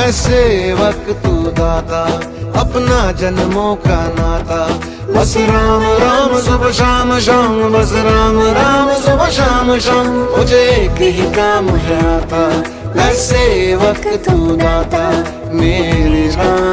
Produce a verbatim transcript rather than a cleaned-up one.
मैं सेवक तू दाता, अपना जन्मों का नाता। बस राम राम सुबह शाम शाम, बस राम राम सुबह शाम शाम, मुझे एक ही काम है आता। मैं सेवक तू दाता मेरे राम।